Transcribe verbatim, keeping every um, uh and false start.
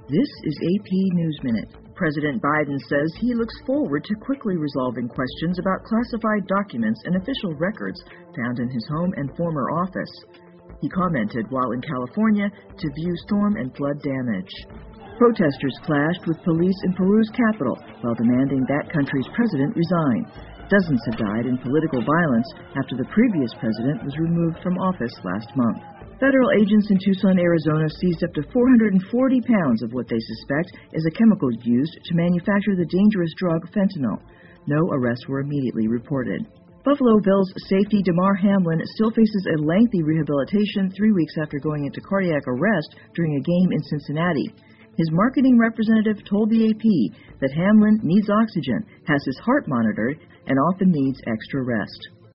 This is A P News Minute. President Biden says he looks forward to quickly resolving questions about classified documents and official records found in his home and former office. He commented while in California to view storm and flood damage. Protesters clashed with police in Peru's capital while demanding that country's president resign. Dozens have died in political violence after the previous president was removed from office last month. Federal agents in Tucson, Arizona seized up to four hundred forty pounds of what they suspect is a chemical used to manufacture the dangerous drug fentanyl. No arrests were immediately reported. Buffalo Bills safety Damar Hamlin still faces a lengthy rehabilitation three weeks after going into cardiac arrest during a game in Cincinnati. His marketing representative told the A P that Hamlin needs oxygen, has his heart monitored, and often needs extra rest.